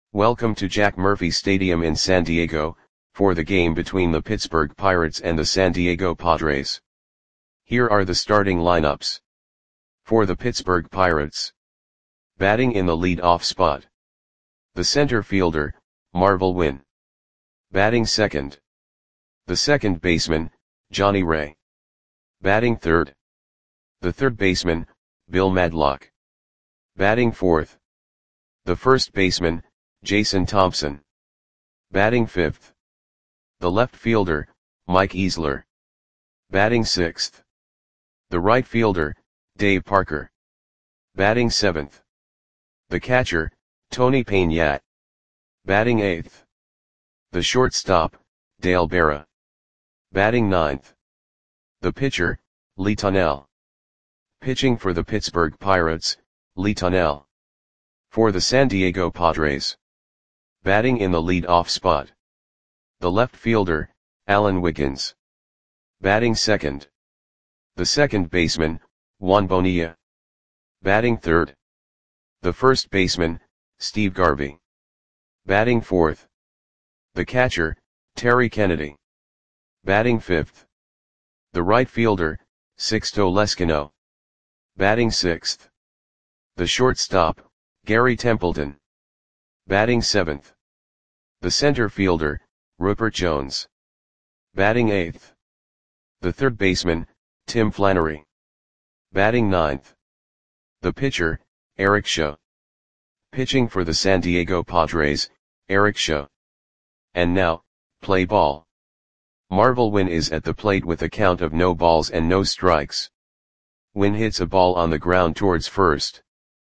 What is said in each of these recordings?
Welcome to Jack Murphy Stadium in San Diego, for the game between the Pittsburgh Pirates and the San Diego Padres. Here are the starting lineups. For the Pittsburgh Pirates. Batting in the lead-off spot. The center fielder, Marvel Wynn. Batting second. The second baseman, Johnny Ray. Batting third. The third baseman, Bill Madlock. Batting fourth. The first baseman, Jason Thompson. Batting fifth. The left fielder, Mike Easler. Batting sixth. The right fielder, Dave Parker. Batting seventh. The catcher, Tony Peña. Batting eighth. The shortstop, Dale Berra. Batting ninth. The pitcher, Lee Tunnell. Pitching for the Pittsburgh Pirates, Lee Tunnell. For the San Diego Padres. Batting in the lead-off spot. The left fielder, Alan Wiggins. Batting second. The second baseman, Juan Bonilla. Batting third. The first baseman, Steve Garvey. Batting fourth. The catcher, Terry Kennedy. Batting fifth. The right fielder, Sixto Leskino. Batting sixth. The shortstop, Gary Templeton. Batting seventh. The center fielder, Rupert Jones. Batting eighth. The third baseman, Tim Flannery. Batting ninth. The pitcher, Eric Shaw. Pitching for the San Diego Padres, Eric Shaw. And now, play ball. Marvel Wynn is at the plate with a count of no balls and no strikes. Wynn hits a ball on the ground towards first.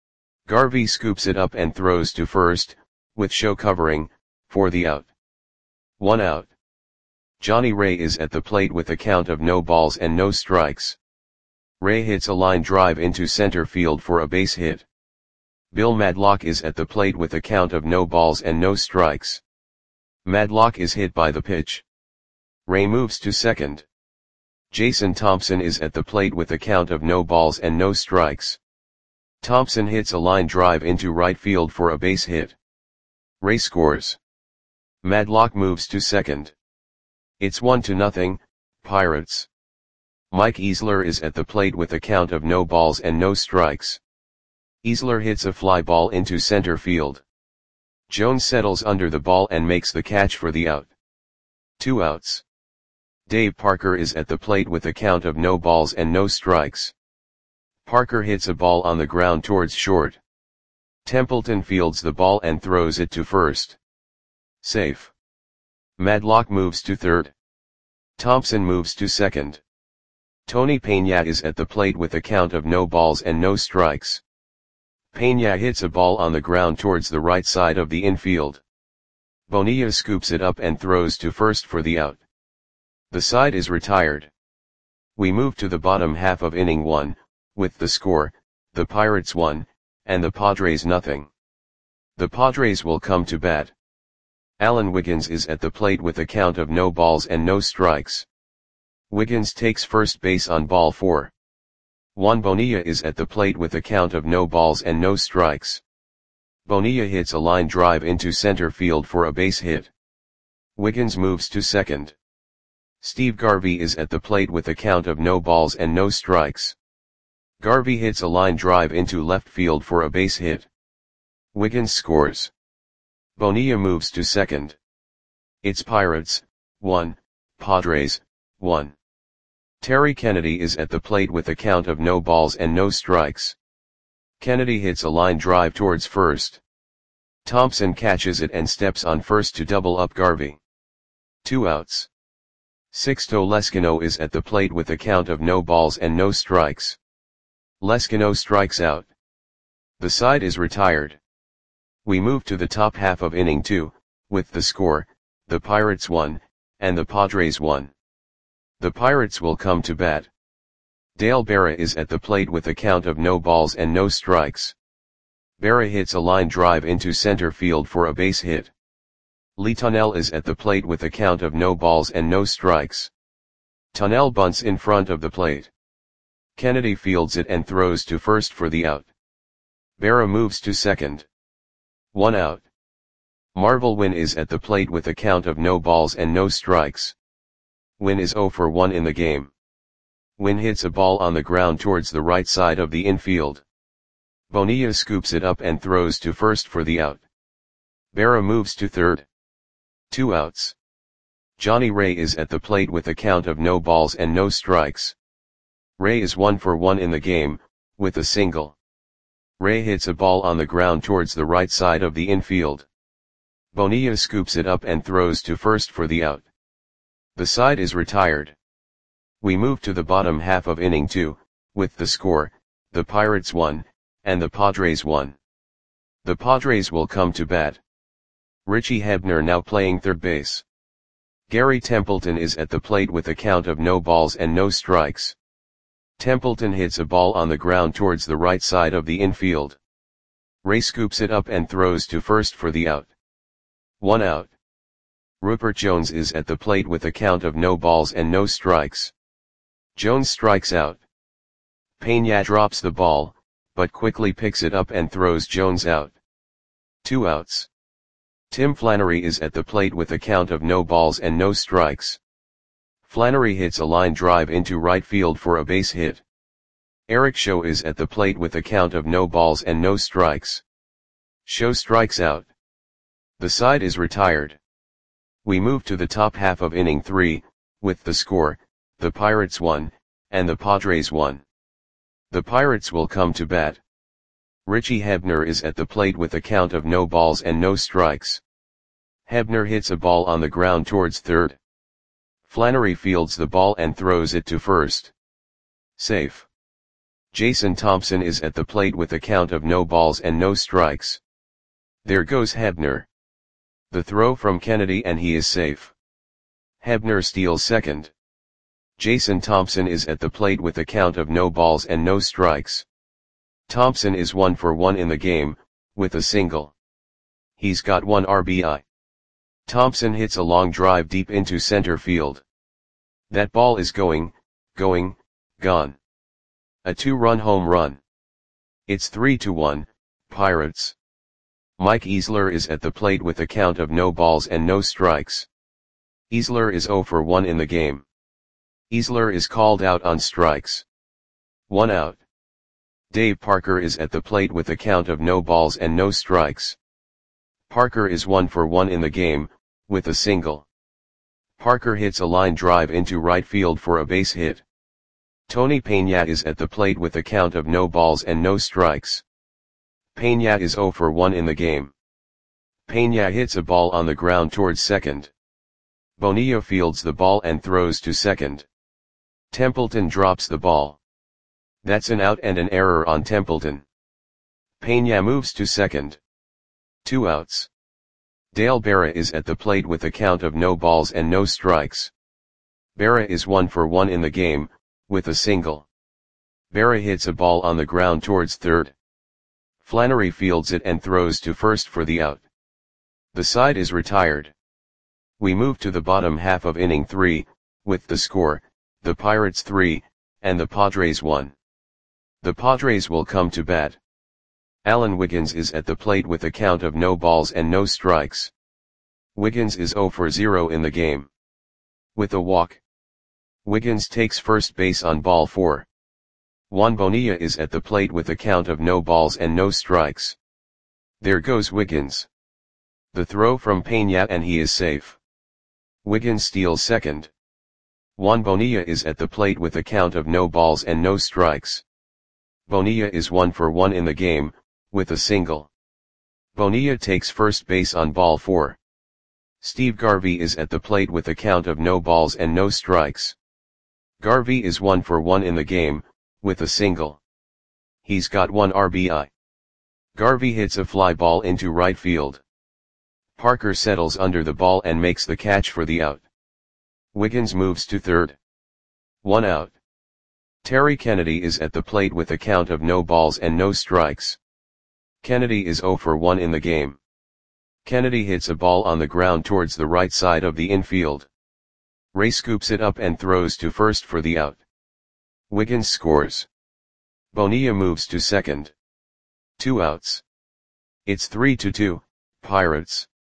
Garvey scoops it up and throws to first, with Shaw covering, for the out. 1 out. Johnny Ray is at the plate with a count of no balls and no strikes. Ray hits a line drive into center field for a base hit. Bill Madlock is at the plate with a count of no balls and no strikes. Madlock is hit by the pitch. Ray moves to second. Jason Thompson is at the plate with a count of no balls and no strikes. Thompson hits a line drive into right field for a base hit. Ray scores. Madlock moves to second. It's 1-0, Pirates. Mike Easler is at the plate with a count of no balls and no strikes. Easler hits a fly ball into center field. Jones settles under the ball and makes the catch for the out. 2 outs. Dave Parker is at the plate with a count of no balls and no strikes. Parker hits a ball on the ground towards short. Templeton fields the ball and throws it to first. Safe. Madlock moves to third. Thompson moves to second. Tony Peña is at the plate with a count of no balls and no strikes. Peña hits a ball on the ground towards the right side of the infield. Bonilla scoops it up and throws to first for the out. The side is retired. We move to the bottom half of inning 1, with the score, the Pirates 1, and the Padres nothing. The Padres will come to bat. Alan Wiggins is at the plate with a count of no balls and no strikes. Wiggins takes first base on ball 4. Juan Bonilla is at the plate with a count of no balls and no strikes. Bonilla hits a line drive into center field for a base hit. Wiggins moves to second. Steve Garvey is at the plate with a count of no balls and no strikes. Garvey hits a line drive into left field for a base hit. Wiggins scores. Bonilla moves to second. It's Pirates, 1, Padres, 1. Terry Kennedy is at the plate with a count of no balls and no strikes. Kennedy hits a line drive towards first. Thompson catches it and steps on first to double up Garvey. 2 outs. Sixto Leskino is at the plate with a count of no balls and no strikes. Leskino strikes out. The side is retired. We move to the top half of inning 2, with the score, the Pirates 1, and the Padres 1. The Pirates will come to bat. Dale Berra is at the plate with a count of no balls and no strikes. Berra hits a line drive into center field for a base hit. Lee Tunnell is at the plate with a count of no balls and no strikes. Tunnell bunts in front of the plate. Kennedy fields it and throws to first for the out. Berra moves to second. 1 out. Marvel Win is at the plate with a count of no balls and no strikes. Win is 0 for 1 in the game. Win hits a ball on the ground towards the right side of the infield. Bonilla scoops it up and throws to first for the out. Berra moves to third. 2 outs. Johnny Ray is at the plate with a count of no balls and no strikes. Ray is 1 for 1 in the game, with a single. Ray hits a ball on the ground towards the right side of the infield. Bonilla scoops it up and throws to first for the out. The side is retired. We move to the bottom half of inning 2, with the score, the Pirates 1, and the Padres 1. The Padres will come to bat. Richie Hebner now playing third base. Gary Templeton is at the plate with a count of no balls and no strikes. Templeton hits a ball on the ground towards the right side of the infield. Ray scoops it up and throws to first for the out. 1 out. Rupert Jones is at the plate with a count of no balls and no strikes. Jones strikes out. Peña drops the ball, but quickly picks it up and throws Jones out. 2 outs. Tim Flannery is at the plate with a count of no balls and no strikes. Flannery hits a line drive into right field for a base hit. Eric Show is at the plate with a count of no balls and no strikes. Show strikes out. The side is retired. We move to the top half of inning 3, with the score, the Pirates 1, and the Padres 1. The Pirates will come to bat. Richie Hebner is at the plate with a count of no balls and no strikes. Hebner hits a ball on the ground towards third. Flannery fields the ball and throws it to first. Safe. Jason Thompson is at the plate with a count of no balls and no strikes. There goes Hebner. The throw from Kennedy and he is safe. Hebner steals second. Jason Thompson is at the plate with a count of no balls and no strikes. Thompson is 1 for 1 in the game, with a single. He's got 1 RBI. Thompson hits a long drive deep into center field. That ball is gone. A 2-run home run. It's 3-1, Pirates. Mike Easler is at the plate with a count of no balls and no strikes. Easler is 0 for 1 in the game. Easler is called out on strikes. 1 out. Dave Parker is at the plate with a count of no balls and no strikes. Parker is 1 for 1 in the game, with a single. Parker hits a line drive into right field for a base hit. Tony Peña is at the plate with a count of no balls and no strikes. Peña is 0 for 1 in the game. Peña hits a ball on the ground towards second. Bonilla fields the ball and throws to second. Templeton drops the ball. That's an out and an error on Templeton. Peña moves to second. 2 outs. Dale Berra is at the plate with a count of no balls and no strikes. Berra is 1 for 1 in the game, with a single. Berra hits a ball on the ground towards third. Flannery fields it and throws to first for the out. The side is retired. We move to the bottom half of inning 3, with the score, the Pirates 3, and the Padres 1. The Padres will come to bat. Alan Wiggins is at the plate with a count of no balls and no strikes. Wiggins is 0 for 0 in the game. With a walk. Wiggins takes first base on ball 4. Juan Bonilla is at the plate with a count of no balls and no strikes. There goes Wiggins. The throw from Peña and he is safe. Wiggins steals second. Juan Bonilla is at the plate with a count of no balls and no strikes. Bonilla is 1 for 1 in the game, with a single. Bonilla takes first base on ball 4. Steve Garvey is at the plate with a count of no balls and no strikes. Garvey is 1 for 1 in the game, with a single. He's got 1 RBI. Garvey hits a fly ball into right field. Parker settles under the ball and makes the catch for the out. Wiggins moves to third. 1 out. Terry Kennedy is at the plate with a count of no balls and no strikes. Kennedy is 0 for 1 in the game. Kennedy hits a ball on the ground towards the right side of the infield. Ray scoops it up and throws to first for the out. Wiggins scores. Bonilla moves to second. 2 outs. It's 3-2, Pirates.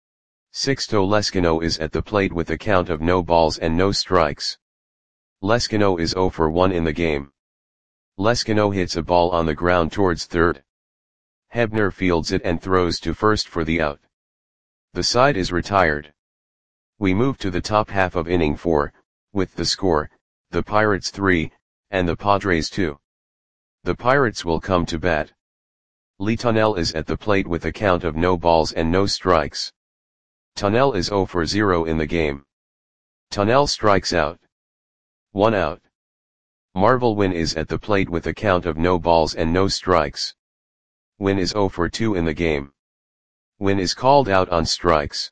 Sixto Lescano is at the plate with a count of no balls and no strikes. Lescano is 0 for 1 in the game. Lescano hits a ball on the ground towards third. Hebner fields it and throws to first for the out. The side is retired. We move to the top half of inning 4, with the score, the Pirates 3, and the Padres 2. The Pirates will come to bat. Lee Tunnell is at the plate with a count of no balls and no strikes. Tunnell is 0 for 0 in the game. Tunnell strikes out. 1 out. Marvel Wynn is at the plate with a count of no balls and no strikes. Wynn is 0 for 2 in the game. Wynn is called out on strikes.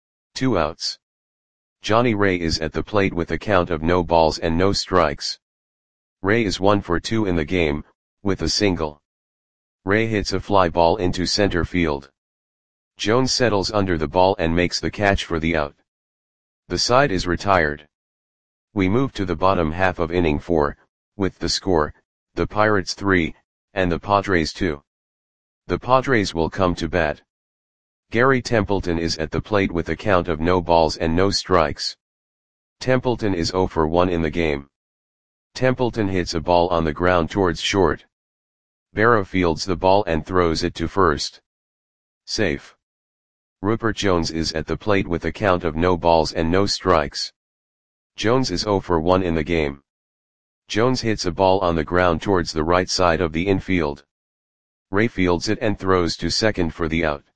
2 outs. Johnny Ray is at the plate with a count of no balls and no strikes. Ray is 1 for 2 in the game, with a single. Ray hits a fly ball into center field. Jones settles under the ball and makes the catch for the out. The side is retired. We move to the bottom half of inning 4, with the score, the Pirates 3, and the Padres 2. The Padres will come to bat. Gary Templeton is at the plate with a count of no balls and no strikes. Templeton is 0 for 1 in the game. Templeton hits a ball on the ground towards short. Berra fields the ball and throws it to first. Safe. Rupert Jones is at the plate with a count of no balls and no strikes. Jones is 0 for 1 in the game. Jones hits a ball on the ground towards the right side of the infield. Ray fields it and throws to second for the out.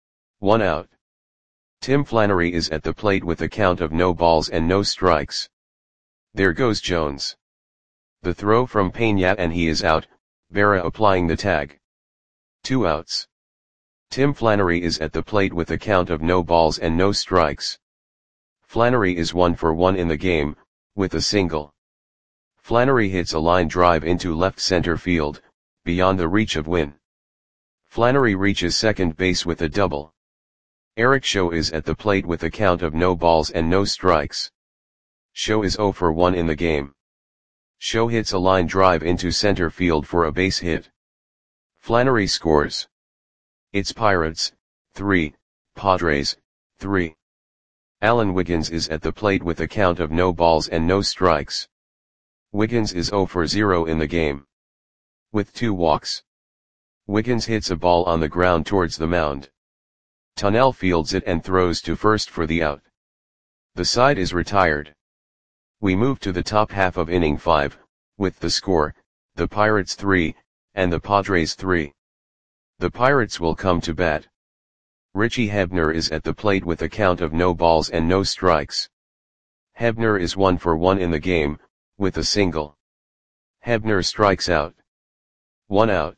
1 out. Tim Flannery is at the plate with a count of no balls and no strikes. There goes Jones. The throw from Peña and he is out, Berra applying the tag. 2 outs. Tim Flannery is at the plate with a count of no balls and no strikes. Flannery is 1 for 1 in the game, with a single. Flannery hits a line drive into left center field, beyond the reach of Wynn. Flannery reaches second base with a double. Eric Show is at the plate with a count of no balls and no strikes. Show is 0 for 1 in the game. Show hits a line drive into center field for a base hit. Flannery scores. It's Pirates, 3, Padres, 3. Alan Wiggins is at the plate with a count of no balls and no strikes. Wiggins is 0 for 0 in the game. With 2 walks. Wiggins hits a ball on the ground towards the mound. Tunnell fields it and throws to first for the out. The side is retired. We move to the top half of inning 5, with the score, the Pirates 3, and the Padres 3. The Pirates will come to bat. Richie Hebner is at the plate with a count of no balls and no strikes. Hebner is 1 for 1 in the game, with a single. Hebner strikes out. 1 out.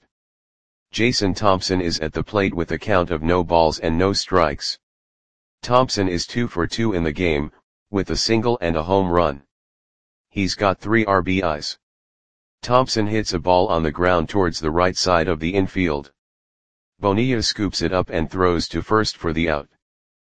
Jason Thompson is at the plate with a count of no balls and no strikes. Thompson is 2 for 2 in the game, with a single and a home run. He's got 3 RBIs. Thompson hits a ball on the ground towards the right side of the infield. Bonilla scoops it up and throws to first for the out.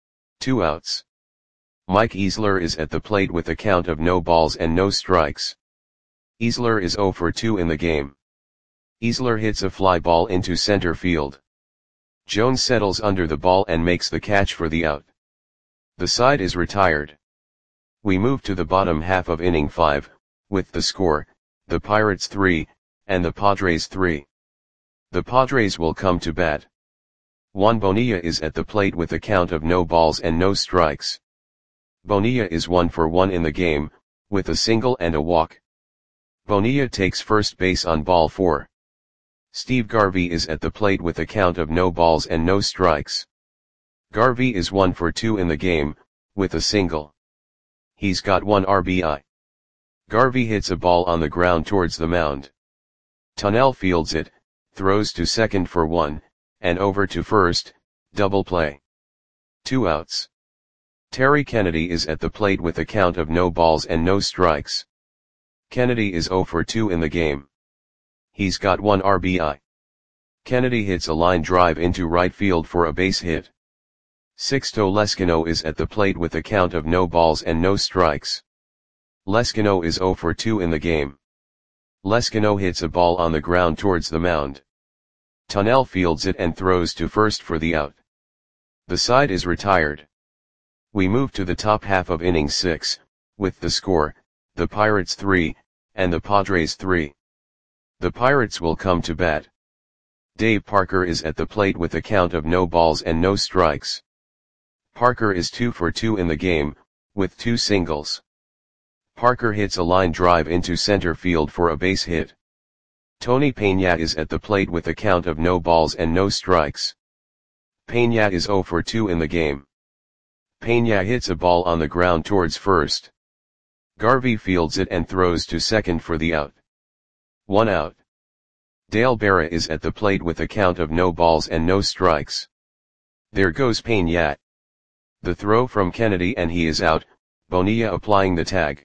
2 outs. Mike Easler is at the plate with a count of no balls and no strikes. Easler is 0 for 2 in the game. Easler hits a fly ball into center field. Jones settles under the ball and makes the catch for the out. The side is retired. We move to the bottom half of inning 5, with the score, the Pirates 3, and the Padres 3. The Padres will come to bat. Juan Bonilla is at the plate with a count of no balls and no strikes. Bonilla is 1 for 1 in the game, with a single and a walk. Bonilla takes first base on ball 4. Steve Garvey is at the plate with a count of no balls and no strikes. Garvey is 1 for 2 in the game, with a single. He's got 1 RBI. Garvey hits a ball on the ground towards the mound. Tunnell fields it, throws to second for 1, and over to first, double play. 2 outs. Terry Kennedy is at the plate with a count of no balls and no strikes. Kennedy is 0 for 2 in the game. He's got 1 RBI. Kennedy hits a line drive into right field for a base hit. Sixto Lescano is at the plate with a count of no balls and no strikes. Lescano is 0 for 2 in the game. Lescano hits a ball on the ground towards the mound. Tunnell fields it and throws to first for the out. The side is retired. We move to the top half of inning 6, with the score, the Pirates 3, and the Padres 3. The Pirates will come to bat. Dave Parker is at the plate with a count of no balls and no strikes. Parker is 2 for 2 in the game, with 2 singles. Parker hits a line drive into center field for a base hit. Tony Peña is at the plate with a count of no balls and no strikes. Peña is 0 for 2 in the game. Peña hits a ball on the ground towards first. Garvey fields it and throws to second for the out. 1 out. Dale Berra is at the plate with a count of no balls and no strikes. There goes Peña. The throw from Kennedy and he is out, Bonilla applying the tag.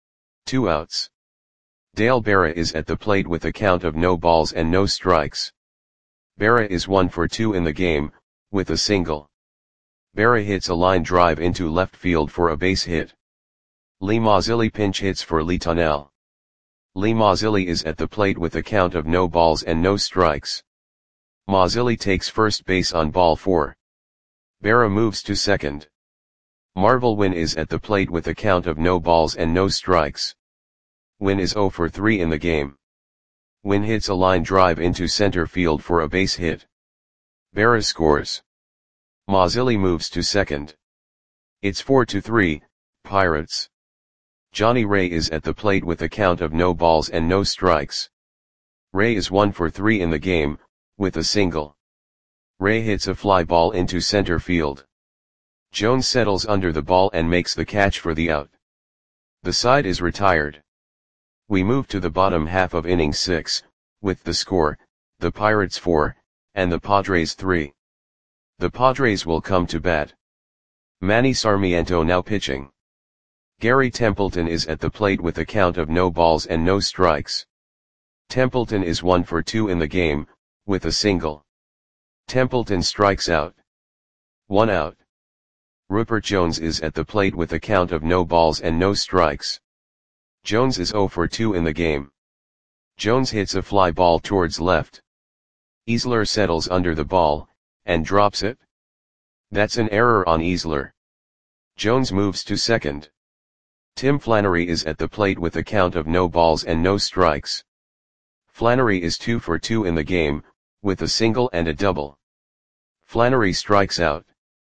2 outs. Dale Berra is at the plate with a count of no balls and no strikes. Berra is 1 for 2 in the game, with a single. Berra hits a line drive into left field for a base hit. Lee Mazzilli pinch hits for Lee Tunnell. Lee Mazzilli is at the plate with a count of no balls and no strikes. Mazzilli takes first base on ball 4. Berra moves to second. Marvel Wynn is at the plate with a count of no balls and no strikes. Wynn is 0 for 3 in the game. Wynn hits a line drive into center field for a base hit. Berra scores. Mazzilli moves to second. It's 4-3, Pirates. Johnny Ray is at the plate with a count of no balls and no strikes. Ray is 1 for 3 in the game, with a single. Ray hits a fly ball into center field. Jones settles under the ball and makes the catch for the out. The side is retired. We move to the bottom half of inning 6, with the score, the Pirates 4, and the Padres 3. The Padres will come to bat. Manny Sarmiento now pitching. Gary Templeton is at the plate with a count of no balls and no strikes. Templeton is 1 for 2 in the game, with a single. Templeton strikes out. 1 out. Rupert Jones is at the plate with a count of no balls and no strikes. Jones is 0 for 2 in the game. Jones hits a fly ball towards left. Easler settles under the ball, and drops it. That's an error on Easler. Jones moves to second. Tim Flannery is at the plate with a count of no balls and no strikes. Flannery is 2 for 2 in the game, with a single and a double. Flannery strikes out.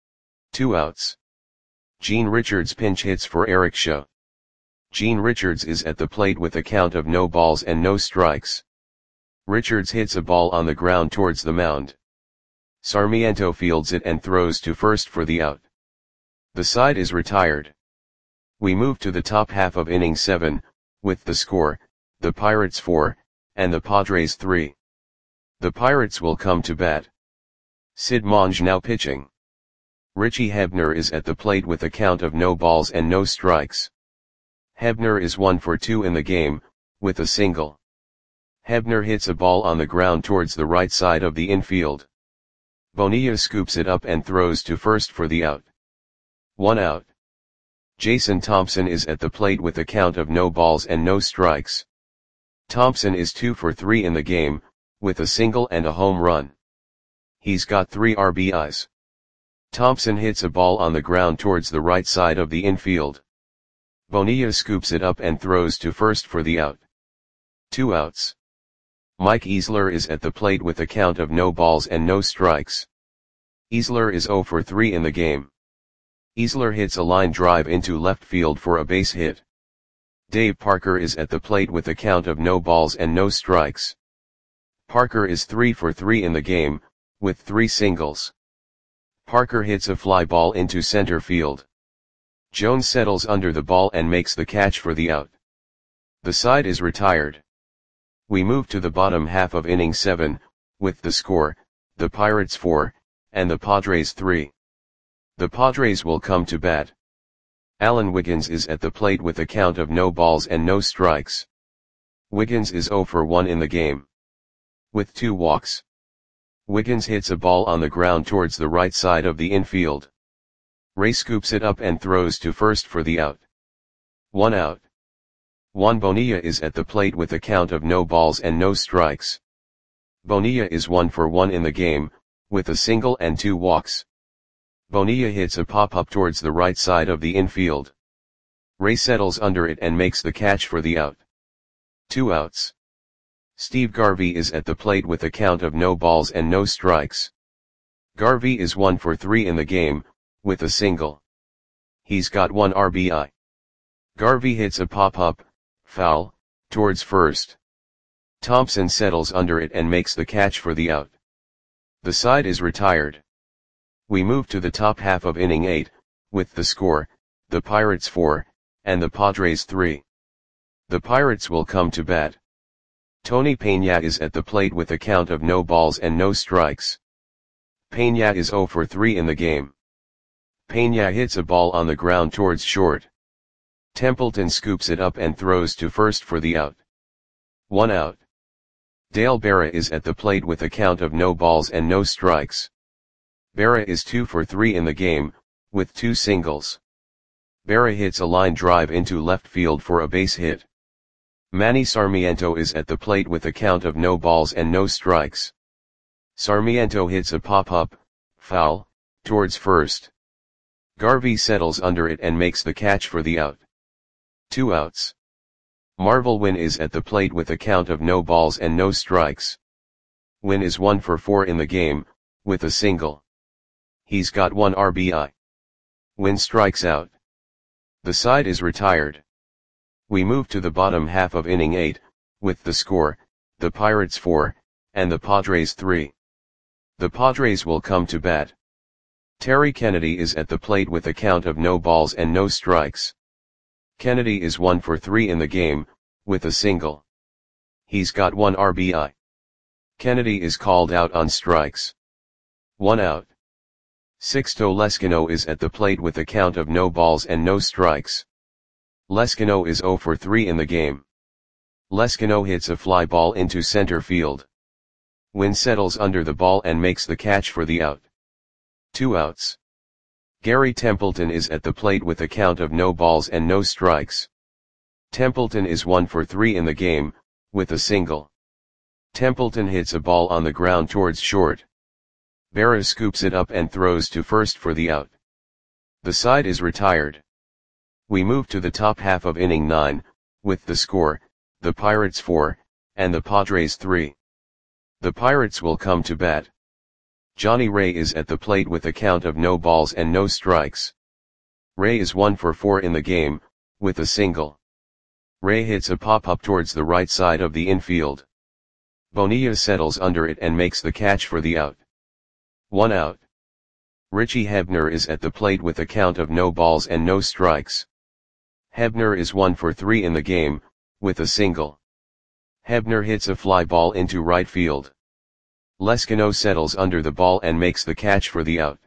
2 outs. Gene Richards pinch hits for Eric Shaw. Gene Richards is at the plate with a count of no balls and no strikes. Richards hits a ball on the ground towards the mound. Sarmiento fields it and throws to first for the out. The side is retired. We move to the top half of inning 7, with the score, the Pirates 4, and the Padres 3. The Pirates will come to bat. Sid Monge now pitching. Richie Hebner is at the plate with a count of no balls and no strikes. Hebner is 1 for 2 in the game, with a single. Hebner hits a ball on the ground towards the right side of the infield. Bonilla scoops it up and throws to first for the out. 1 out. Jason Thompson is at the plate with a count of no balls and no strikes. Thompson is 2 for 3 in the game, with a single and a home run. He's got 3 RBIs. Thompson hits a ball on the ground towards the right side of the infield. Bonilla scoops it up and throws to first for the out. 2 outs. Mike Easler is at the plate with a count of no balls and no strikes. Easler is 0 for 3 in the game. Easler hits a line drive into left field for a base hit. Dave Parker is at the plate with a count of no balls and no strikes. Parker is 3 for 3 in the game, with 3 singles. Parker hits a fly ball into center field. Jones settles under the ball and makes the catch for the out. The side is retired. We move to the bottom half of inning 7, with the score, the Pirates 4, and the Padres 3. The Padres will come to bat. Alan Wiggins is at the plate with a count of no balls and no strikes. Wiggins is 0 for 1 in the game. With 2 walks. Wiggins hits a ball on the ground towards the right side of the infield. Ray scoops it up and throws to first for the out. 1 out. Juan Bonilla is at the plate with a count of no balls and no strikes. Bonilla is 1 for 1 in the game, with a single and 2 walks. Bonilla hits a pop-up towards the right side of the infield. Ray settles under it and makes the catch for the out. 2 outs. Steve Garvey is at the plate with a count of no balls and no strikes. Garvey is 1 for 3 in the game, with a single. He's got 1 RBI. Garvey hits a pop-up, foul, towards first. Thompson settles under it and makes the catch for the out. The side is retired. We move to the top half of inning 8, with the score, the Pirates 4, and the Padres 3. The Pirates will come to bat. Tony Peña is at the plate with a count of no balls and no strikes. Peña is 0 for 3 in the game. Peña hits a ball on the ground towards short. Templeton scoops it up and throws to first for the out. 1 out. Dale Berra is at the plate with a count of no balls and no strikes. Berra is 2 for 3 in the game, with 2 singles. Berra hits a line drive into left field for a base hit. Manny Sarmiento is at the plate with a count of no balls and no strikes. Sarmiento hits a pop-up, foul, towards first. Garvey settles under it and makes the catch for the out. 2 outs. Marvel Wynn is at the plate with a count of no balls and no strikes. Wynn is 1 for 4 in the game, with a single. He's got 1 RBI. Wynn strikes out. The side is retired. We move to the bottom half of inning 8, with the score, the Pirates 4, and the Padres 3. The Padres will come to bat. Terry Kennedy is at the plate with a count of no balls and no strikes. Kennedy is 1 for 3 in the game, with a single. He's got 1 RBI. Kennedy is called out on strikes. 1 out. Sixto Lezcano is at the plate with a count of no balls and no strikes. Lezcano is 0 for 3 in the game. Lezcano hits a fly ball into center field. Wynn settles under the ball and makes the catch for the out. 2 outs. Gary Templeton is at the plate with a count of no balls and no strikes. Templeton is 1 for 3 in the game, with a single. Templeton hits a ball on the ground towards short. Berra scoops it up and throws to first for the out. The side is retired. We move to the top half of inning 9, with the score, the Pirates 4, and the Padres 3. The Pirates will come to bat. Johnny Ray is at the plate with a count of no balls and no strikes. Ray is 1 for 4 in the game, with a single. Ray hits a pop-up towards the right side of the infield. Bonilla settles under it and makes the catch for the out. 1 out. Richie Hebner is at the plate with a count of no balls and no strikes. Hebner is 1 for 3 in the game, with a single. Hebner hits a fly ball into right field. Lezcano settles under the ball and makes the catch for the out.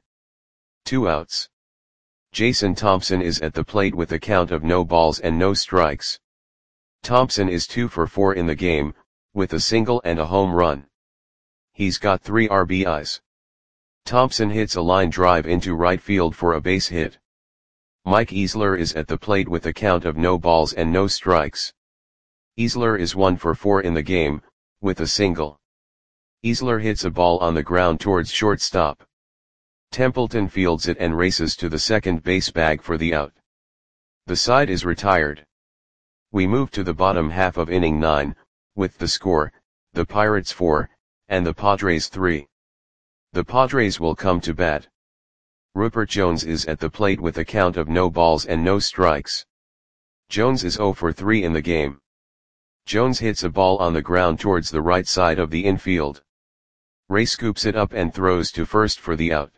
2 outs. Jason Thompson is at the plate with a count of no balls and no strikes. Thompson is 2 for 4 in the game, with a single and a home run. He's got 3 RBIs. Thompson hits a line drive into right field for a base hit. Mike Easler is at the plate with a count of no balls and no strikes. Easler is 1 for 4 in the game, with a single. Easler hits a ball on the ground towards shortstop. Templeton fields it and races to the second base bag for the out. The side is retired. We move to the bottom half of inning 9, with the score, the Pirates 4, and the Padres 3. The Padres will come to bat. Rupert Jones is at the plate with a count of no balls and no strikes. Jones is 0 for 3 in the game. Jones hits a ball on the ground towards the right side of the infield. Ray scoops it up and throws to first for the out.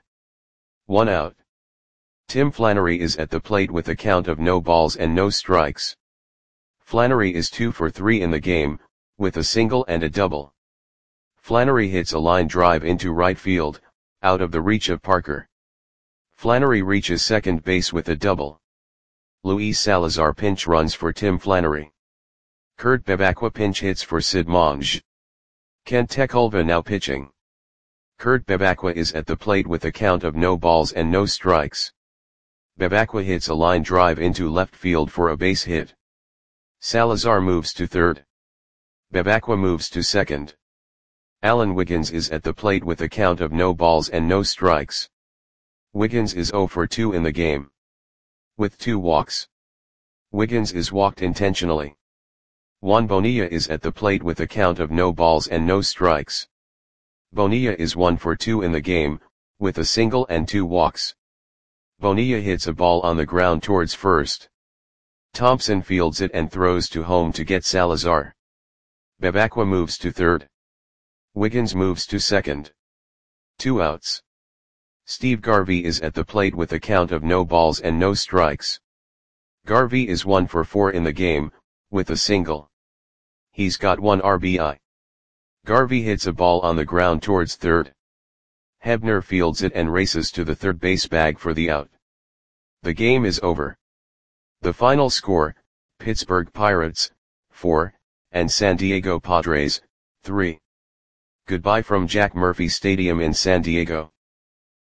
1 out. Tim Flannery is at the plate with a count of no balls and no strikes. Flannery is 2 for 3 in the game, with a single and a double. Flannery hits a line drive into right field, out of the reach of Parker. Flannery reaches second base with a double. Luis Salazar pinch runs for Tim Flannery. Kurt Bevacqua pinch hits for Sid Monge. Kent Tekulve now pitching. Kurt Bevacqua is at the plate with a count of no balls and no strikes. Bevacqua hits a line drive into left field for a base hit. Salazar moves to third. Bevacqua moves to second. Alan Wiggins is at the plate with a count of no balls and no strikes. Wiggins is 0 for 2 in the game. With 2 walks. Wiggins is walked intentionally. Juan Bonilla is at the plate with a count of no balls and no strikes. Bonilla is 1 for 2 in the game, with a single and 2 walks. Bonilla hits a ball on the ground towards first. Thompson fields it and throws to home to get Salazar. Bebacqua moves to third. Wiggins moves to second. 2 outs. Steve Garvey is at the plate with a count of no balls and no strikes. Garvey is 1 for 4 in the game, with a single. He's got 1 RBI. Garvey hits a ball on the ground towards third. Hebner fields it and races to the third base bag for the out. The game is over. The final score, Pittsburgh Pirates, 4, and San Diego Padres, 3. Goodbye from Jack Murphy Stadium in San Diego.